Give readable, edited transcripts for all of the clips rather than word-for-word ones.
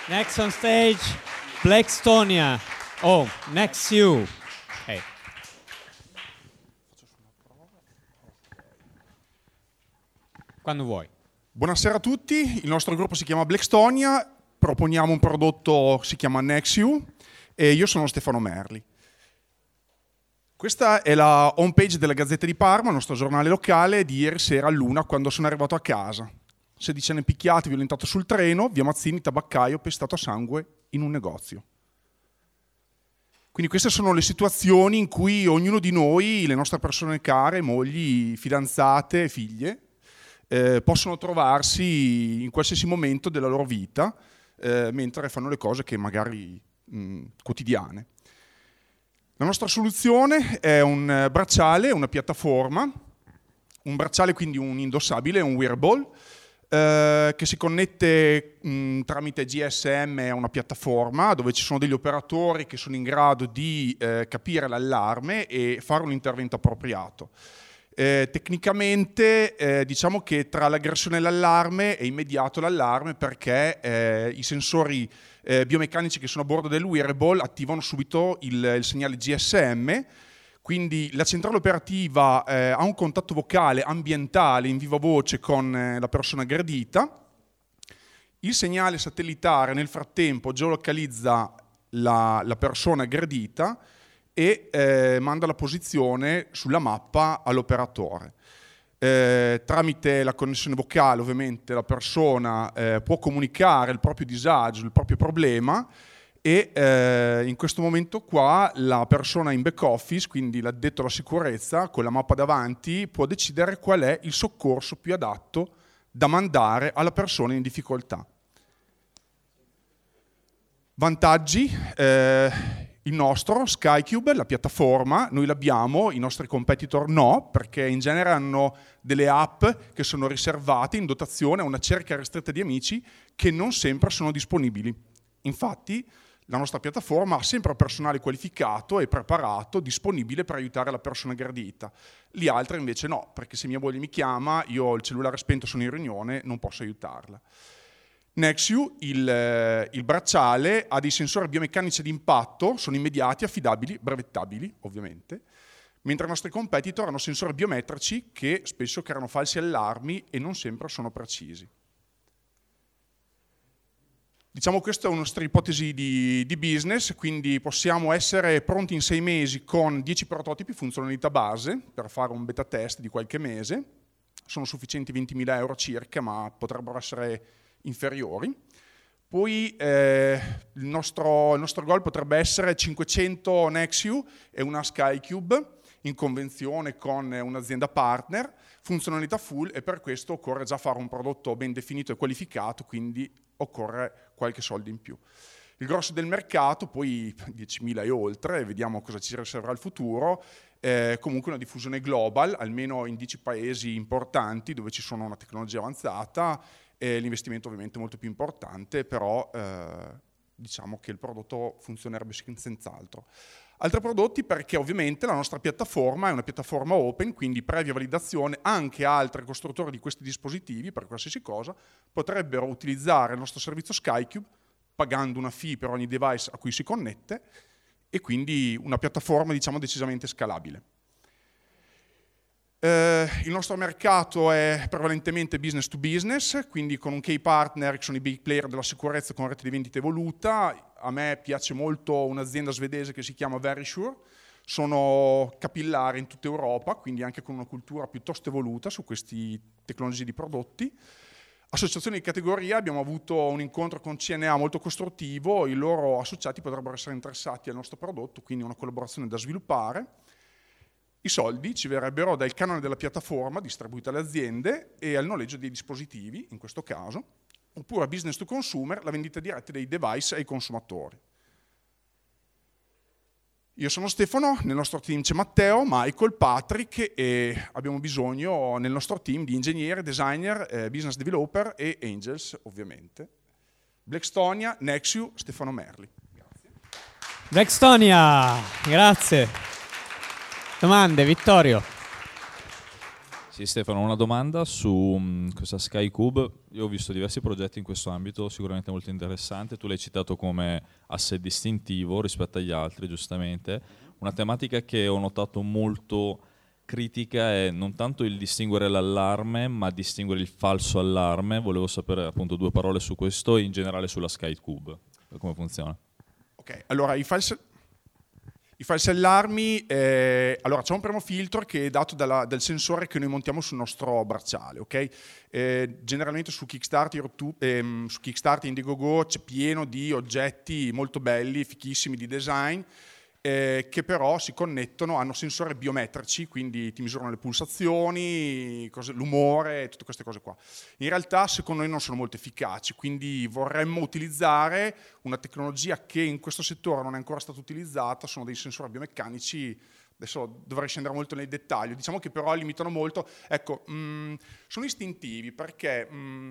Next on stage, Blackstonia. Oh, next you. Okay. Quando vuoi. Buonasera a tutti, il nostro gruppo si chiama Blackstonia, proponiamo un prodotto che si chiama Nexiu e io sono Stefano Merli. Questa è la homepage della Gazzetta di Parma, il nostro giornale locale, di ieri sera all'1 quando sono arrivato a casa. 16 anni picchiati, violentato sul treno, via Mazzini, tabaccaio, pestato a sangue in un negozio. Quindi queste sono le situazioni in cui ognuno di noi, le nostre persone care, mogli, fidanzate, figlie, possono trovarsi in qualsiasi momento della loro vita mentre fanno le cose che magari quotidiane. La nostra soluzione è un bracciale, una piattaforma, un bracciale quindi un indossabile, un wearable, che si connette tramite GSM a una piattaforma dove ci sono degli operatori che sono in grado di capire l'allarme e fare un intervento appropriato. Tecnicamente diciamo che tra l'aggressione e l'allarme è immediato l'allarme perché i sensori biomeccanici che sono a bordo del wearable attivano subito il segnale GSM, quindi la centrale operativa ha un contatto vocale ambientale in viva voce con la persona aggredita, il segnale satellitare nel frattempo geolocalizza la persona aggredita e manda la posizione sulla mappa all'operatore. Tramite la connessione vocale ovviamente la persona può comunicare il proprio disagio, il proprio problema e in questo momento qua la persona in back office, quindi l'addetto alla sicurezza, con la mappa davanti può decidere qual è il soccorso più adatto da mandare alla persona in difficoltà. Vantaggi. Il nostro SkyCube, la piattaforma, noi l'abbiamo, i nostri competitor no, perché in genere hanno delle app che sono riservate in dotazione a una cerchia ristretta di amici che non sempre sono disponibili. Infatti la nostra piattaforma ha sempre personale qualificato e preparato, disponibile per aiutare la persona aggredita. Gli altri invece no, perché se mia moglie mi chiama, io ho il cellulare spento, sono in riunione, non posso aiutarla. Nexiu, il bracciale, ha dei sensori biomeccanici di impatto, sono immediati, affidabili, brevettabili ovviamente, mentre i nostri competitor hanno sensori biometrici che spesso creano falsi allarmi e non sempre sono precisi. Diciamo questa è una nostra ipotesi di business, quindi possiamo essere pronti in 6 mesi con 10 prototipi funzionalità base per fare un beta test di qualche mese. Sono sufficienti 20.000 euro circa, ma potrebbero essere inferiori. Poi il nostro goal potrebbe essere 500 Nexiu e una SkyCube in convenzione con un'azienda partner, funzionalità full, e per questo occorre già fare un prodotto ben definito e qualificato, quindi occorre qualche soldo in più. Il grosso del mercato, poi 10.000 e oltre, vediamo cosa ci riserverà il futuro, comunque una diffusione global, almeno in 10 paesi importanti dove ci sono una tecnologia avanzata. L'investimento ovviamente è molto più importante, però diciamo che il prodotto funzionerebbe senz'altro. Altri prodotti perché ovviamente la nostra piattaforma è una piattaforma open, quindi previa validazione anche altri costruttori di questi dispositivi per qualsiasi cosa potrebbero utilizzare il nostro servizio SkyCube pagando una fee per ogni device a cui si connette e quindi una piattaforma diciamo decisamente scalabile. Il nostro mercato è prevalentemente business to business, quindi con un key partner che sono i big player della sicurezza con rete di vendita evoluta. A me piace molto un'azienda svedese che si chiama Verisure, sono capillari in tutta Europa, quindi anche con una cultura piuttosto evoluta su queste tecnologie di prodotti. Associazioni di categoria, abbiamo avuto un incontro con CNA molto costruttivo, i loro associati potrebbero essere interessati al nostro prodotto, quindi una collaborazione da sviluppare. I soldi ci verrebbero dal canone della piattaforma distribuita alle aziende e al noleggio dei dispositivi, in questo caso, oppure a business to consumer, la vendita diretta dei device ai consumatori. Io sono Stefano, nel nostro team c'è Matteo, Michael, Patrick e abbiamo bisogno nel nostro team di ingegneri, designer, business developer e angels, ovviamente. Blackstonia, Nexiu, Stefano Merli. Grazie. Blackstonia, grazie. Domande, Vittorio? Sì, Stefano, una domanda su questa SkyCube. Io ho visto diversi progetti in questo ambito, sicuramente molto interessante. Tu l'hai citato come asset distintivo rispetto agli altri, giustamente. Una tematica che ho notato molto critica è non tanto il distinguere l'allarme, ma distinguere il falso allarme. Volevo sapere appunto 2 parole su questo e in generale sulla SkyCube, come funziona. Ok, allora i falsi allarmi, allora c'è un primo filtro che è dato dal sensore che noi montiamo sul nostro bracciale, ok? Generalmente su Kickstarter e Indiegogo c'è pieno di oggetti molto belli, fichissimi di design, che però si connettono, hanno sensori biometrici, quindi ti misurano le pulsazioni, l'umore, tutte queste cose qua. In realtà secondo noi non sono molto efficaci, quindi vorremmo utilizzare una tecnologia che in questo settore non è ancora stata utilizzata, sono dei sensori biomeccanici. Adesso dovrei scendere molto nel dettaglio, diciamo che però limitano molto. Ecco, sono istintivi perché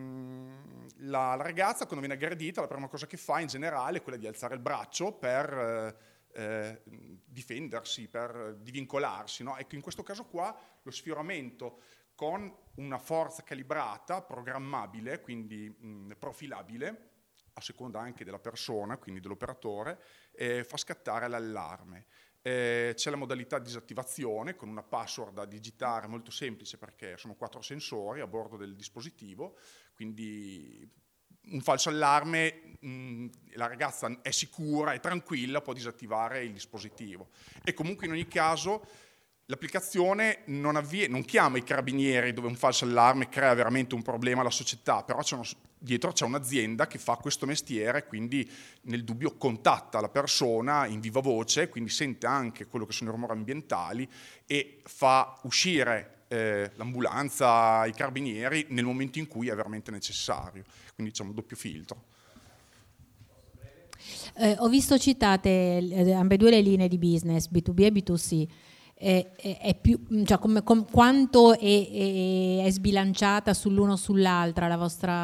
la ragazza quando viene aggredita la prima cosa che fa in generale è quella di alzare il braccio per difendersi, per divincolarsi, no? Ecco, in questo caso qua lo sfioramento con una forza calibrata, programmabile, quindi profilabile, a seconda anche della persona, quindi dell'operatore, fa scattare l'allarme. C'è la modalità disattivazione con una password da digitare molto semplice perché sono 4 sensori a bordo del dispositivo, quindi un falso allarme, la ragazza è sicura, è tranquilla, può disattivare il dispositivo. E comunque in ogni caso l'applicazione non chiama i carabinieri dove un falso allarme crea veramente un problema alla società, però dietro c'è un'azienda che fa questo mestiere, quindi nel dubbio contatta la persona in viva voce, quindi sente anche quello che sono i rumori ambientali e fa uscire l'ambulanza, i carabinieri nel momento in cui è veramente necessario. Quindi c'è un doppio filtro. Ho visto citate ambedue le linee di business, B2B e B2C. È più, cioè quanto è sbilanciata sull'uno o sull'altra il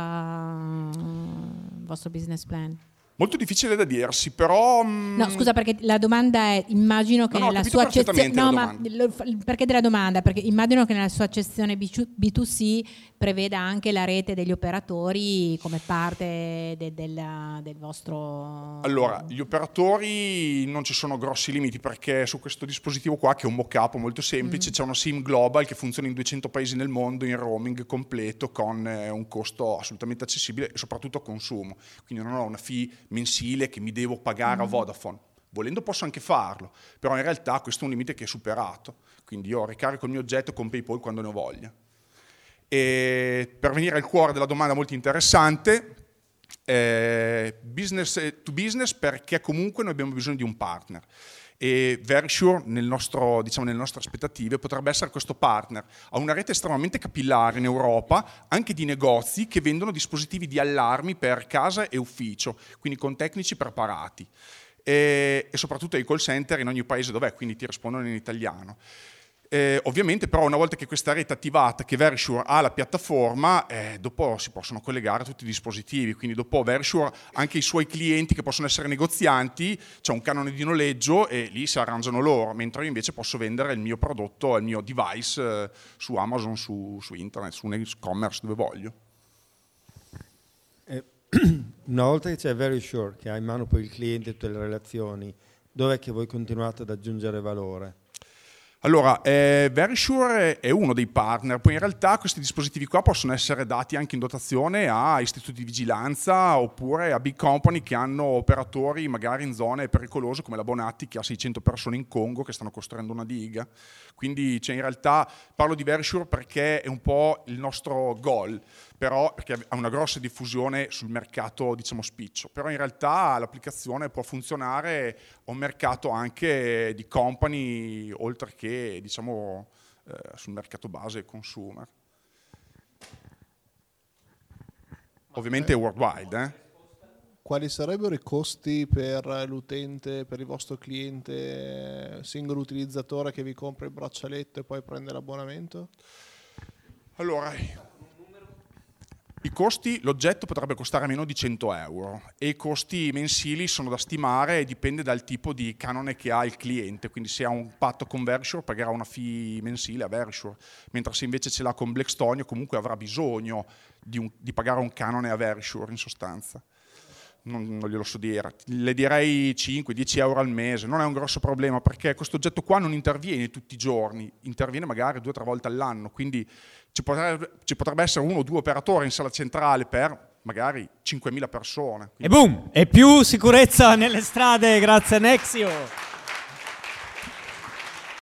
vostro business plan? Molto difficile da dirsi, però... No, scusa, perché la domanda è, immagino che nella sua accezione... No, ma perché della domanda? Perché immagino che nella sua accezione B2C preveda anche la rete degli operatori come parte del vostro... Allora, gli operatori non ci sono grossi limiti perché su questo dispositivo qua, che è un mock-up molto semplice, c'è una SIM global che funziona in 200 paesi nel mondo in roaming completo con un costo assolutamente accessibile e soprattutto a consumo. Quindi non ho una fee mensile che mi devo pagare a Vodafone. Volendo posso anche farlo, però in realtà questo è un limite che è superato. Quindi io ricarico il mio oggetto con PayPal quando ne ho voglia. E per venire al cuore della domanda molto interessante, business to business, perché comunque noi abbiamo bisogno di un partner. E Verisure, nelle nostre aspettative, potrebbe essere questo partner. Ha una rete estremamente capillare in Europa, anche di negozi che vendono dispositivi di allarmi per casa e ufficio, quindi con tecnici preparati. E soprattutto ai call center in ogni paese dov'è, quindi ti rispondono in italiano. Ovviamente però una volta che questa rete è attivata, che Verisure ha la piattaforma, dopo si possono collegare a tutti i dispositivi, quindi dopo Verisure anche i suoi clienti che possono essere negozianti, c'è un canone di noleggio e lì si arrangiano loro, mentre io invece posso vendere il mio prodotto, il mio device su Amazon, su internet, su un e-commerce dove voglio. Una volta che c'è Verisure, che ha in mano poi il cliente e tutte le relazioni, dov'è che voi continuate ad aggiungere valore? Allora, Verisure è uno dei partner, poi in realtà questi dispositivi qua possono essere dati anche in dotazione a istituti di vigilanza oppure a big company che hanno operatori magari in zone pericolose come la Bonatti che ha 600 persone in Congo che stanno costruendo una diga. Quindi in realtà parlo di Verisure perché è un po' il nostro goal, però perché ha una grossa diffusione sul mercato spiccio, però in realtà l'applicazione può funzionare a un mercato anche di company oltre che sul mercato base e consumer. Ovviamente è worldwide. Quali sarebbero i costi per l'utente, per il vostro cliente, singolo utilizzatore che vi compra il braccialetto e poi prende l'abbonamento? Allora, I costi, l'oggetto potrebbe costare meno di 100 euro e i costi mensili sono da stimare e dipende dal tipo di canone che ha il cliente, quindi se ha un patto con Verisure pagherà una fee mensile a Verisure, mentre se invece ce l'ha con Blackstone comunque avrà bisogno di pagare un canone a Verisure in sostanza. Non glielo so dire, le direi 5-10 euro al mese, non è un grosso problema perché questo oggetto qua non interviene tutti i giorni, interviene magari 2 o 3 volte all'anno, quindi ci potrebbe essere 1 o 2 operatori in sala centrale per magari 5.000 persone. E boom! E più sicurezza nelle strade grazie a Nexio!